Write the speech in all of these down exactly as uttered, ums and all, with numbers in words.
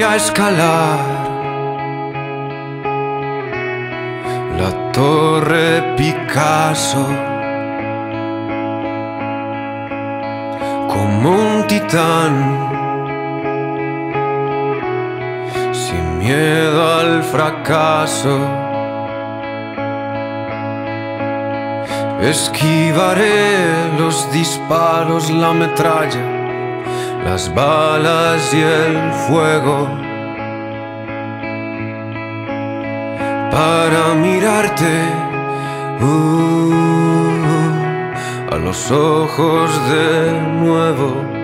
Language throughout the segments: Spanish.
a escalar la Torre Picasso como un titán, sin miedo al fracaso. Esquivaré los disparos, la metralla, las balas y el fuego, para mirarte uh, a los ojos de nuevo.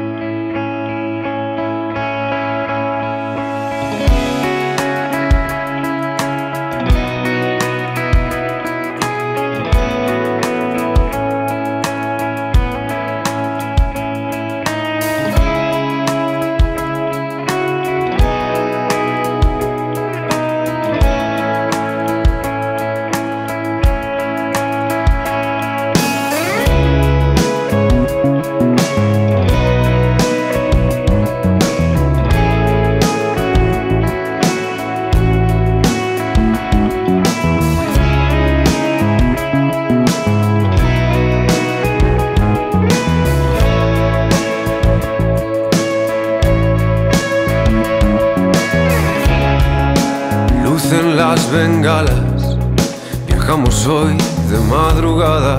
En las bengalas, viajamos hoy de madrugada.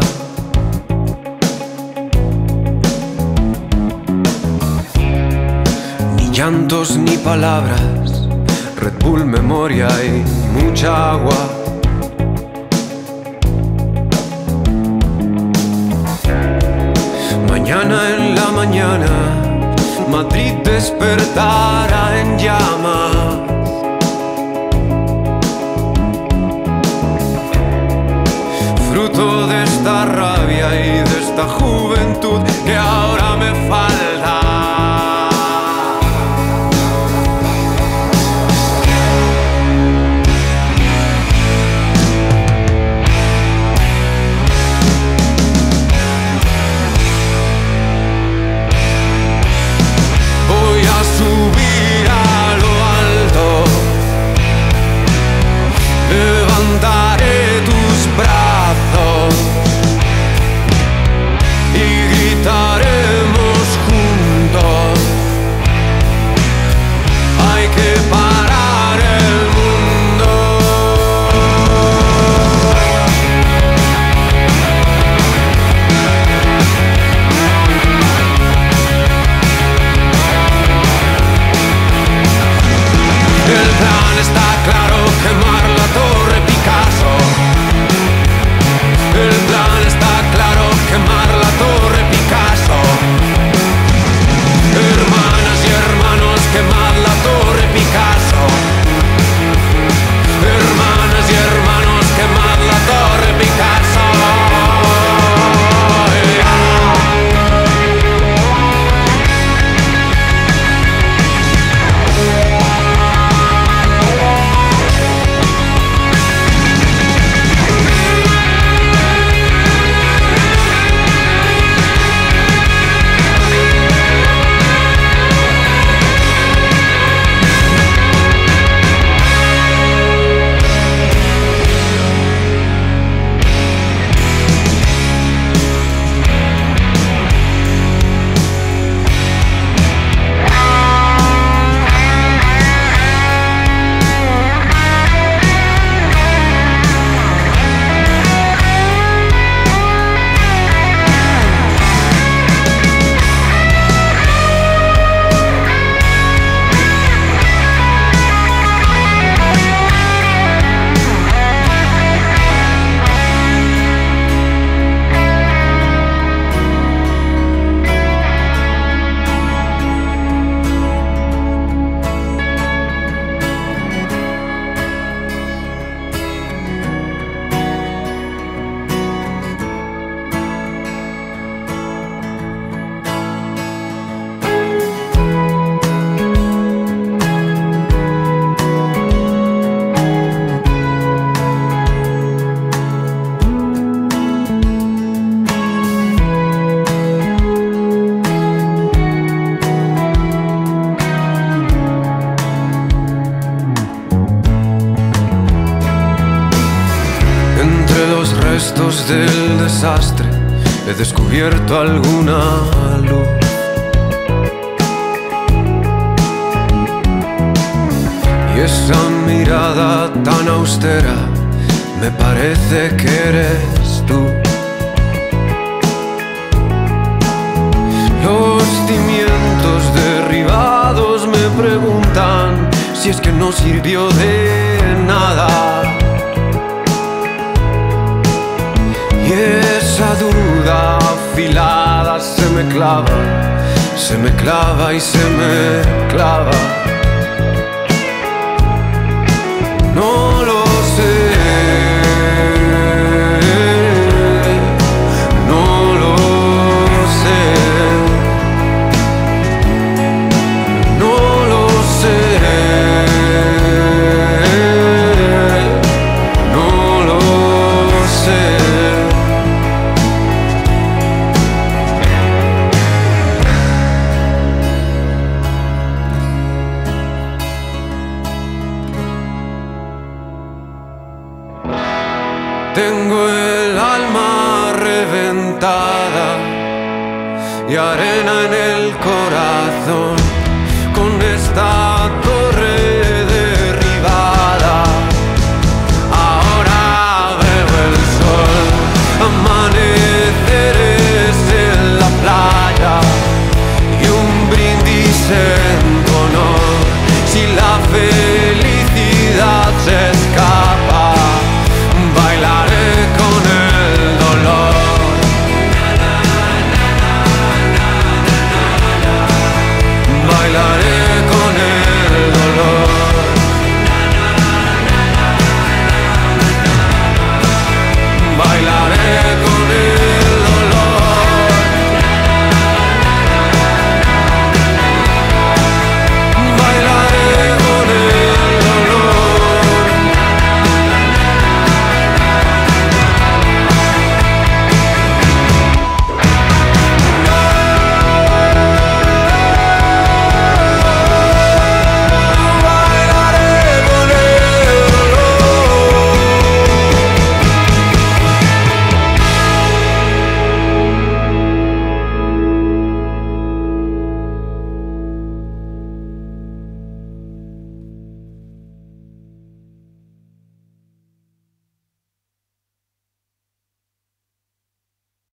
Ni llantos ni palabras, Red Bull, memoria y mucha agua. Mañana en la mañana, Madrid despertará en llamas. Fruto de esta rabia y de esta juventud que ahora me falta. Voy a subir a lo alto, levantaré tus brazos. restos del desastre he descubierto alguna luz. Y esa mirada tan austera me parece que eres tú. Los cimientos derribados me preguntan si es que no sirvió de nada. Y esa duda afilada se me clava, se me clava y se me clava. No lo sé, no lo sé, no lo sé, no lo sé. Tengo el alma reventada y arena en el corazón.